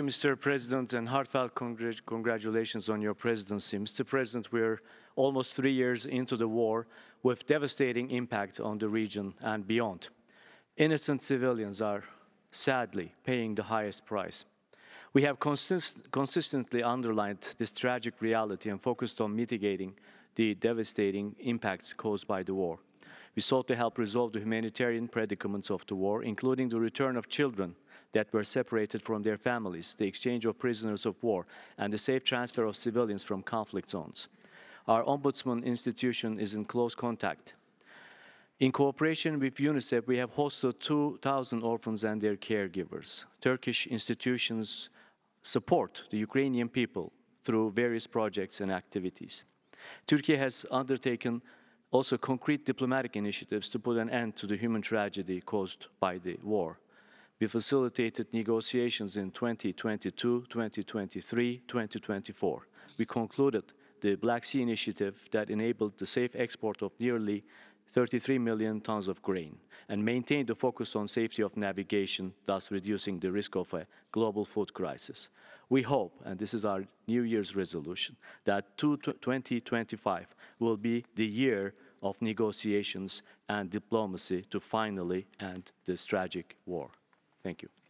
Mr. President, and heartfelt congratulations on your presidency. Mr. President, we're almost 3 years into the war with devastating impact on the region and beyond. Innocent civilians are sadly paying the highest price. We have consistently underlined this tragic reality and focused on mitigating the devastating impacts caused by the war. We sought to help resolve the humanitarian predicaments of the war, including the return of children that were separated from their families, the exchange of prisoners of war, and the safe transfer of civilians from conflict zones. Our Ombudsman institution is in close contact. In cooperation with UNICEF, we have hosted 2,000 orphans and their caregivers. Turkish institutions support the Ukrainian people through various projects and activities. Turkey has undertaken also concrete diplomatic initiatives to put an end to the human tragedy caused by the war. We facilitated negotiations in 2022, 2023, 2024. We concluded the Black Sea Initiative that enabled the safe export of nearly 33 million tons of grain and maintained the focus on safety of navigation, thus reducing the risk of a global food crisis. We hope, and this is our New Year's resolution, that 2025 will be the year of negotiations and diplomacy to finally end this tragic war. Thank you.